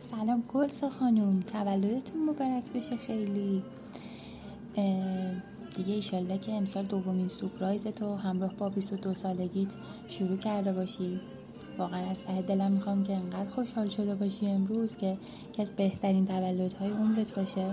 سلام گلسا خانوم، تولدتون مبارک بشه. خیلی دیگه ایشالله که امسال دومین سورپرایزتو همراه با 22 سالگیت شروع کرده باشی. واقعا از ته دلم میخوام که انقدر خوشحال شده باشی امروز که از بهترین تولدهای عمرت باشه.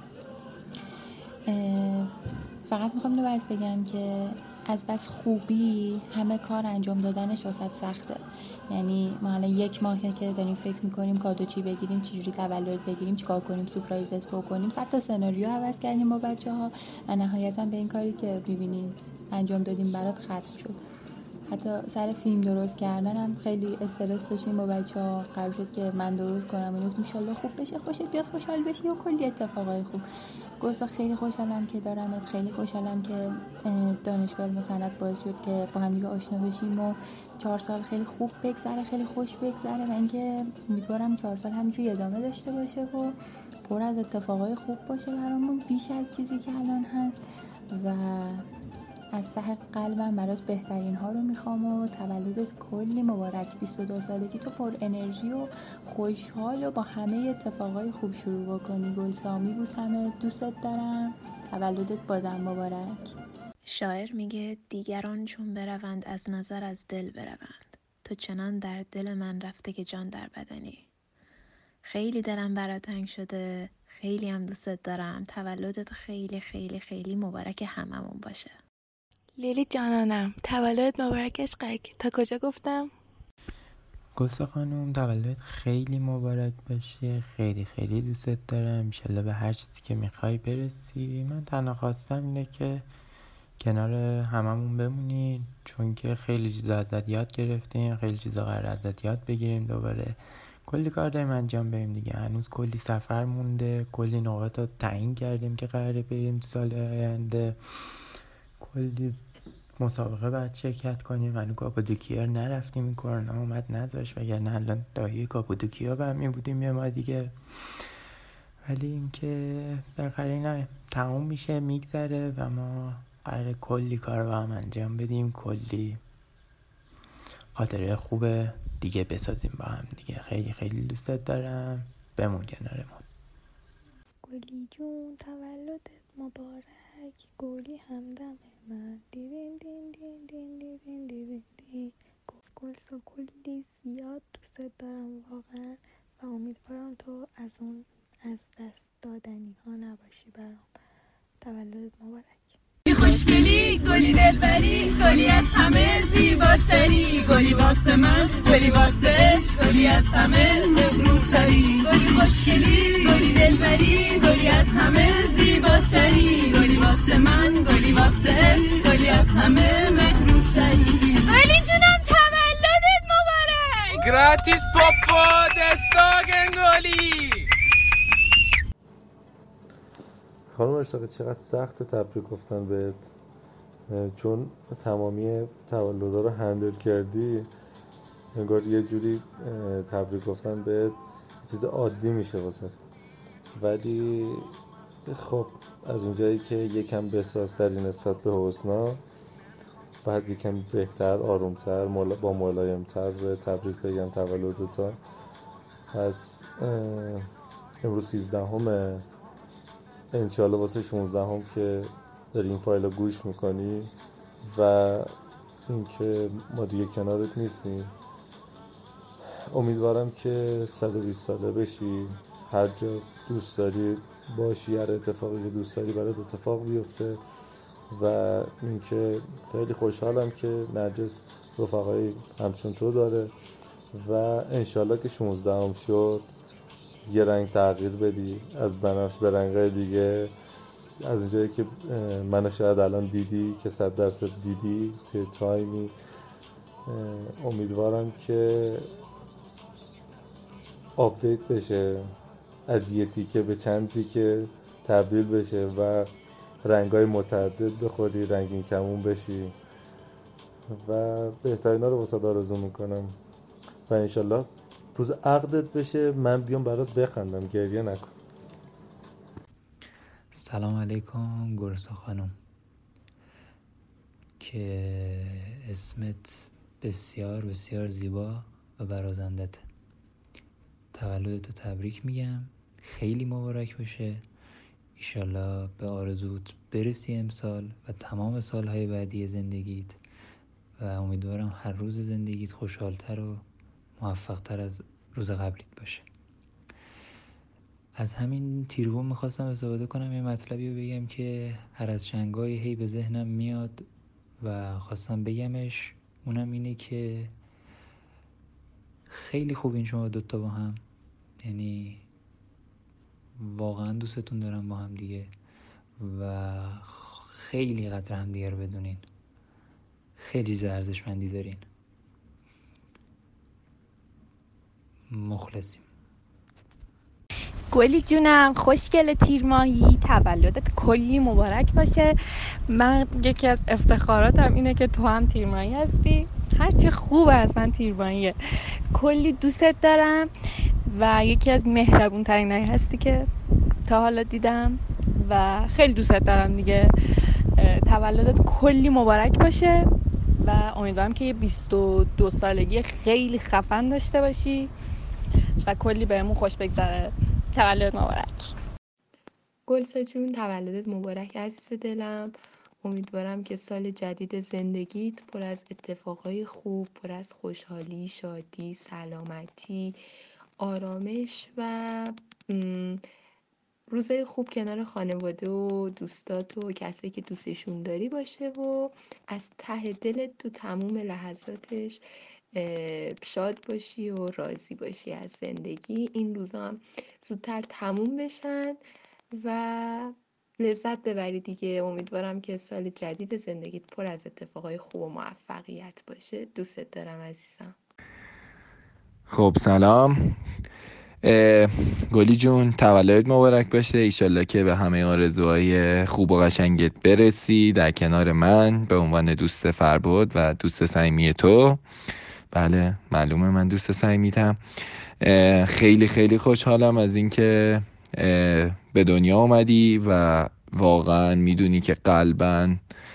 فقط میخوام اینو بس بگم که از بس خوبی همه کار انجام دادنش واسه سخته. یعنی ما الان 1 ماهه که داریم فکر میکنیم کادو چی بگیریم، چه جوری تولد بگیریم، چیکار کنیم، سورپرایزت بکنیم، 100 تا سناریو عوض کردیم با بچه‌ها و نهایتا به این کاری که می‌بینیم انجام دادیم برات ختم شد. حتی سر فیلم درست کردنم خیلی استرس داشتیم با بچه‌ها. قرار شد که من درست کنم و گفتم ان شاءالله خوب بشه، خوشت بیاد، خوشحال بشی و کلی اتفاقای خوب. گلسا خیلی خوشحالم که دارمت، خیلی خوشحالم که دانشگاه مسند باعث شد که با هم دیگه آشنا بشیم و 4 سال خیلی خوب بگذره، خیلی خوش بگذره و اینکه امیدوارم 4 سال همینجوری ادامه داشته باشه و پر از اتفاقای خوب باشه برامون، بیش از چیزی که الان هست. و از ته قلبم برات بهترین ها رو میخوام و تولدت کلی مبارک. 22 سالگی تو پر انرژی و خوشحال و با همه اتفاقای خوب شروع بکنی. گلسا میبوسمت، دوستت دارم، تولدت بازم مبارک. شاعر میگه دیگران چون بروند از نظر از دل بروند، تو چنان در دل من رفته که جان در بدنی. خیلی دلم برات تنگ شده، خیلی هم دوستت دارم. تولدت خیلی خیلی خیلی مبارک هممون باشه. لیلی جانانم، تولد مبارک عشقک. تا کجا گفتم؟ گلسا خانوم، تولد خیلی مبارک باشه. خیلی خیلی دوستت دارم. انشالله به هر چیزی که میخوای برسی. من تنها خواستم اینه که کنار هممون بمونی، چون که خیلی چیزا ازت یاد گرفتیم، خیلی چیزا قرار ازت یاد بگیریم. دوباره کلی کار داریم انجام بدیم دیگه. هنوز کلی سفر مونده، کلی نقاط رو تعیین کردیم که قراره بریم تو سال آینده. کلی مسابقه باید شرکت کنیم. هنوز کاپادوکیا نرفتیم، این کرونا اومد نذاشت، وگرنه الان راهی کاپادوکیا برمی بودیم یه ماه دیگه. ولی اینکه بالاخره اینا تموم میشه، میگذره و ما قراره کلی کار با هم انجام بدیم، کلی خاطره خوب دیگه بسازیم با هم دیگه. خیلی خیلی دوستت دارم، بمون کنارمون. گلی جون تولدت مبارک، گلی همدم من، دیرین دین دین دین دیرین دیرین دی. گلسا کلی زیاد دوستت دارم واقعا و امیدوارم تو از دست دادنی ها نباشی برام. تولدت مبارک. خوشگلی، گلی دلبری، گلی از همه زیباتری، گلی واسه من، گلی واسهش، گلی از همه مبروکتری. گلی خوشگلی، گلی دلبری، گلی از همه زیباتری، گلی واسه من، گلی واسهش، گلی از همه مبروکتری. گلی جونم تولدت مبارک. گراتیس پاپا دستاگن گلی. خانم اشتاقی، چقدر سخت تبریک گفتن بهت، چون تمامی تولدها رو هندل کردی. انگار یه جوری تبریک گفتن بهت چیز عادی میشه واسه. ولی خب از اونجایی که یکم بسازتری نسبت به حسنا، بعد یکم بهتر، آرومتر، با ملایمتر به تبریک بگم تولدتا. پس امروز 13 انشالله واسه 16 که داری این فایل رو گوش میکنی و اینکه ما دیگه کنارت نیستیم، امیدوارم که 120 ساله بشی، هر جا دوست داری باشی، هر اتفاقی که دوست داری برات اتفاق بیفته. و اینکه خیلی خوشحالم که نرجس رفقایی همچون تو داره و انشالله که 16 شد یه رنگ تغییر بدی از بنفش به رنگای دیگه، از اونجایی که من شاید الان دیدی که 100% دیدی که تایمی. امیدوارم که آپدیت بشه، از یه تیکه به چند تیکه تبدیل بشه و رنگای متعدد بخوری، رنگین کمون بشی و بهترینا رو واسه آرزو میکنم و انشالله روز عقدت بشه من بیام برات بخندم، گریه نکن. سلام علیکم گلسا خانم، که اسمت بسیار بسیار زیبا و برازندته. تولدتو تبریک میگم، خیلی مبارک باشه. ایشالله به آرزوت برسی امسال و تمام سالهای بعدی زندگیت و امیدوارم هر روز زندگیت خوشحالتر و موفقتر از روز قبلیت باشه. از همین تیرگون میخواستم استفاده کنم یه مطلبی رو بگم که هر از چنگایی هی به ذهنم میاد و خواستم بگمش. اونم اینه که خیلی خوبین شما دوتا با هم، یعنی واقعا دوستتون دارم با هم دیگه و خیلی قدر هم دیگه رو بدونین، خیلی ارزشمندی دارین. مخلصیم. گلی جونم، خوشگل تیرماهی، تولدت کلی مبارک باشه. من یکی از افتخاراتم اینه که تو هم تیرماهی هستی. هرچی خوبه اصلا تیرماهیه. کلی دوستت دارم و یکی از مهربون ترینایی هستی که تا حالا دیدم و خیلی دوستت دارم دیگه. تولدت کلی مبارک باشه و امیدوارم که یه 22 سالگی خیلی خفن داشته باشی و کلی بهمون خوش بگذره. تولد مبارک. گلسا جون، تولدت مبارک عزیز دلم. امیدوارم که سال جدید زندگیت پر از اتفاقای خوب، پر از خوشحالی، شادی، سلامتی، آرامش و روزای خوب کنار خانواده و دوستات و کسایی که دوستشون داری باشه و از ته دلت تو تموم لحظاتش شاد باشی و راضی باشی از زندگی. این روزا هم زودتر تموم بشن و لذت ببری دیگه. امیدوارم که سال جدید زندگیت پر از اتفاقای خوب و موفقیت باشه. دوستت دارم عزیزم. خب سلام گلی جون، تولدت مبارک باشه. ایشالله که به همه آرزوهای خوب و قشنگت برسی در کنار من به عنوان دوست فربود و دوست صمیمی تو. بله معلومه من دوست صمیمیتم. خیلی خیلی خوشحالم از اینکه به دنیا اومدی و واقعا میدونی که قلباً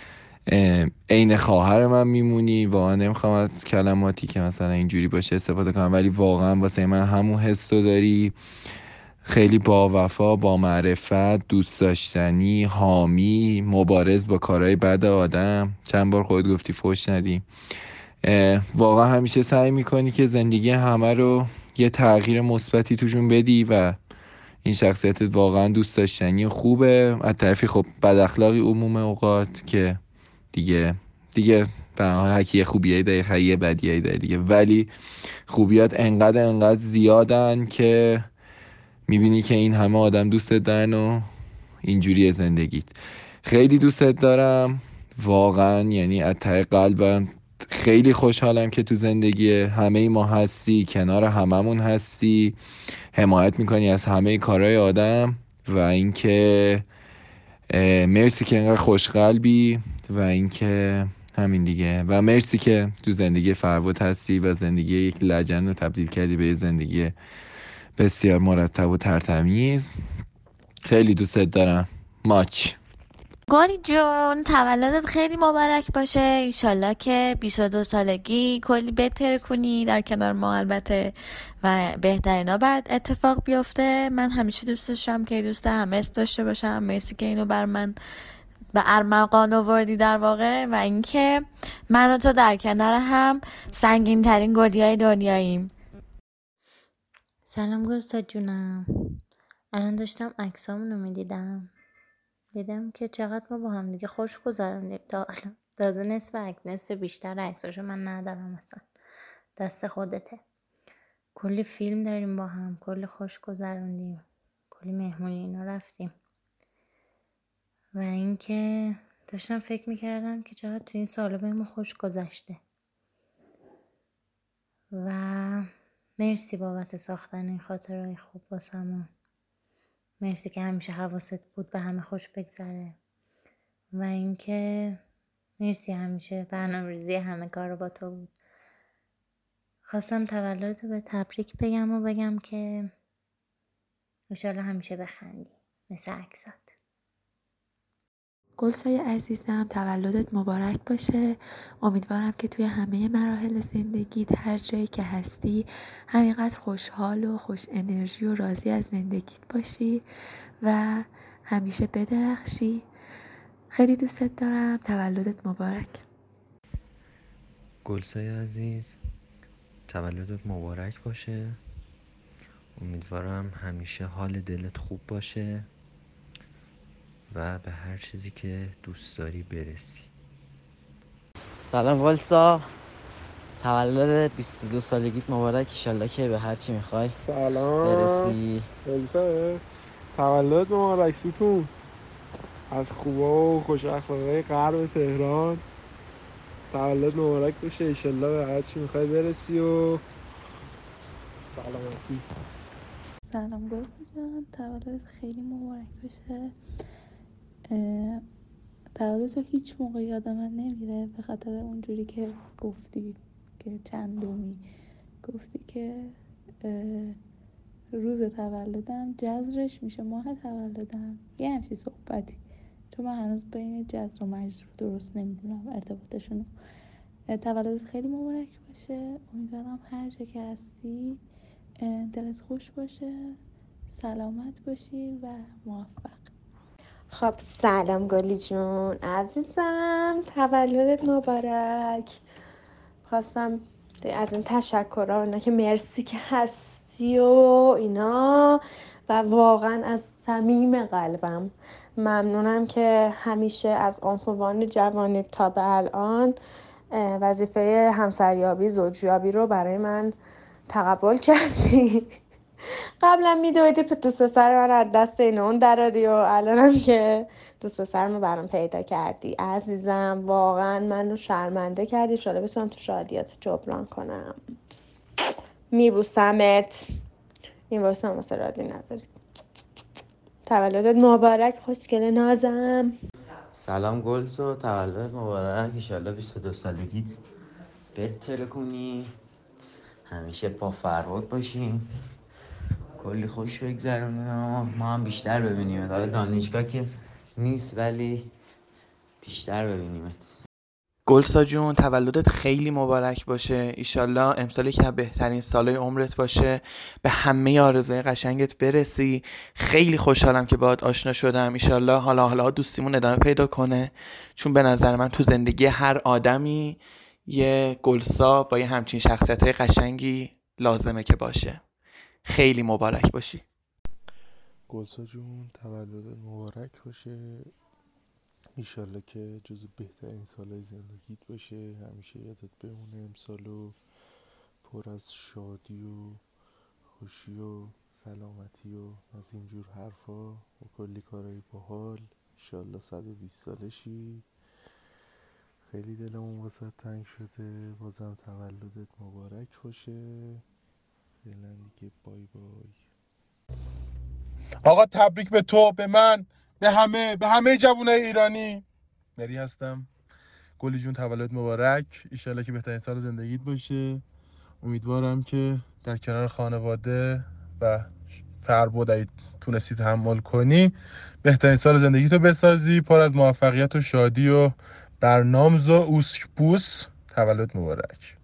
عین خواهر من میمونی. واقعا نمیخوام از کلماتی که مثلا اینجوری باشه استفاده کنم، ولی واقعا واسه من همون حسو داری. خیلی با وفا، با معرفت، دوست داشتنی، حامی، مبارز با کارهای بد آدم. چند بار خود گفتی فحش ندی. واقعا همیشه سعی میکنی که زندگی همه رو یه تغییر مثبتی توشون بدی و این شخصیتت واقعا دوست داشتنی و خوبه. از طرفی خب بد اخلاقی عموم اوقات که دیگه به هر کی خوبیایی داره یه بدیایی داره دیگه، ولی خوبیات انقدر زیادن که میبینی که این همه آدم دوستت دارن و اینجوری زندگیت. خیلی دوستت دارم واقعا، یعنی از ته قلبم خیلی خوشحالم که تو زندگی همه ما هستی، کنار هممون هستی، حمایت میکنی از همه کارهای آدم و اینکه مرسی که اینقدر خوشقلبی و اینکه همین دیگه، و مرسی که تو زندگی فربود هستی و زندگی یک لجن رو تبدیل کردی به زندگی بسیار مرتب و ترتمیز. خیلی دوستت دارم. ماچ. گلی جون، تولدت خیلی مبارک باشه. ایشالله که 22 سالگی کلی بهتر کنی در کنار ما البته و بهترینا برات اتفاق بیفته. من همیشه دوست داشتم که دوست همه اسم داشته باشم. مرسی که اینو بر من به ارمغان آوردی در واقع، و اینکه من و تو در کنار هم سنگین ترین گلیای دنیاییم. سلام گلسا جونم. الان داشتم عکسامونو میدیدم، دیدم که چقدر ما با هم دیگه خوش گذراندیم تا الان. تازه نصف بیشتر عکساشو من ندارم، مثلا دست خودته. کلی فیلم داریم با هم، کلی خوش گذراندیم، کلی مهمونی اینا رفتیم. و اینکه داشتم فکر میکردم که چقدر تو این سالا بهمون خوش گذشته و مرسی بابت ساختن این خاطرهای خوب واسمون. مرسی که همیشه حواست بود به همه خوش بگذره و اینکه مرسی همیشه برنامه‌ریزی همه کار رو با تو بود. خواستم تولدتو به تبریک بگم و بگم که انشالله همیشه بخندی مثل عکسات. گلسای عزیزم، تولدت مبارک باشه. امیدوارم که توی همه مراحل زندگیت هر جایی که هستی همینقدر خوشحال و خوش انرژی و راضی از زندگیت باشی و همیشه بدرخشی. خیلی دوستت دارم. تولدت مبارک. گلسای عزیز، تولدت مبارک باشه. امیدوارم همیشه حال دلت خوب باشه و به هر چیزی که دوست داری برسی. سلام گلسا، تولد 22 سالگیت مبارک. ایشالله که به هر چی میخوای برسی. گلسا، تولد مبارک ستون از خوبا و خوش اخلاقای غرب تهران. تولد مبارک باشه، ایشالله به هر چی میخوای برسی و سلامتی. سلام گلسا جان، تولد خیلی مبارک باشه. تولد رو هیچ موقع یاد من نمیره، به خاطر اونجوری که گفتی که چندمی گفتی که روز تولدم جذرش میشه ماه تولدم، یه همچین صحبتی، چون من هنوز بین جذر و مجذر درست نمیدونم ارتباطشونو. تولدت خیلی مبارک باشه. امیدوارم هر جا که هستی دلت خوش باشه، سلامت باشی و موفق. خب سلام گلی جون عزیزم، تولدت مبارک. خواستم از این تشکرها اینا که مرسی که هستی و اینا، و واقعا از صمیم قلبم ممنونم که همیشه از عنفوان جوانی تا به الان وظیفه همسریابی زوجیابی رو برای من تقبل کردی. قبلا میدویدی دوست پسر من از دست این اون دراری و الانم که دوست پسرمو برام پیدا کردی عزیزم، واقعا منو شرمنده کردی. شاید بتونم تو شادیات جبران کنم. میبوسمت. این واسه هم واسه رادی نذارید. تولدت مبارک خوشگل نازم. سلام گلسا، تولدت مبارک. ایشالله 22 سالگیت بهتر کنی، همیشه پا فرود باشیم، کلی خوش بگذرونیم، ما هم بیشتر ببینیمت. حالا دانشگاه که نیست ولی بیشتر ببینیمت. گلسا جون، تولدت خیلی مبارک باشه. ایشالله امسالی که بهترین سالای عمرت باشه، به همه آرزوهای قشنگت برسی. خیلی خوشحالم که باهات آشنا شدم. ایشالله حالا دوستیمون ادامه پیدا کنه، چون به نظر من تو زندگی هر آدمی یه گلسا با یه همچین شخصیت‌های قشنگی لازمه که باشه. خیلی مبارک باشی. گلسا جون، تولدت مبارک باشه. ایشالله که جزو بهترین سالهای زندگیت باشه، همیشه یادت بمونه امسالو پر از شادی و خوشی و سلامتی و از اینجور حرفا و کلی کارهای باحال. ایشالله 120 سالشی. خیلی دلمون واسه تنگ شده. بازم تولدت مبارک باشه. فعلا دیگه بای بای. آقا تبریک به تو، به من، به همه جوانای ایرانی. مری هستم. گلی جون تولد مبارک. ایشالله که بهترین سال زندگیت باشه. امیدوارم که در کنار خانواده و فربود اگه تونستی تحمل کنی بهترین سال زندگیتو بسازی، پر از موفقیت و شادی و برنامز و اوسک بوس. تولد مبارک.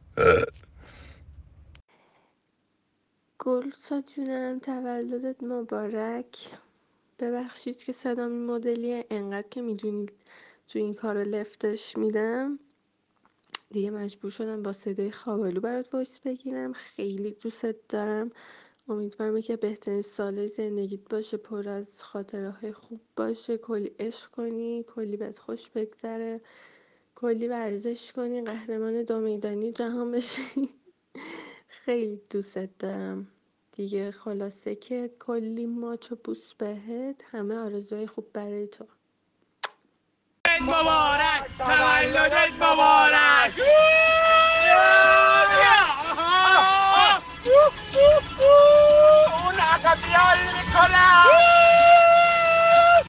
گلسا جونم، تولدت مبارک. ببخشید که صدام این مدلیه، انقدر که میدونید تو این کار لفتش میدم دیگه مجبور شدم با صدای خوابالو برات وایس بگیرم. خیلی دوست دارم. امیدوارم که بهترین سال زندگیت باشه، پر از خاطرهای خوب باشه، کلی عشق کنی، کلی بهت خوش بگذره، کلی ورزش کنی، قهرمان 2 میدانی جهان بشی. خیلی دوست دارم دیگه. خلاصه که کلی ماچ و بوس بهت، همه آرزوهای خوب برای تو. مبارک، تولدت مبارک.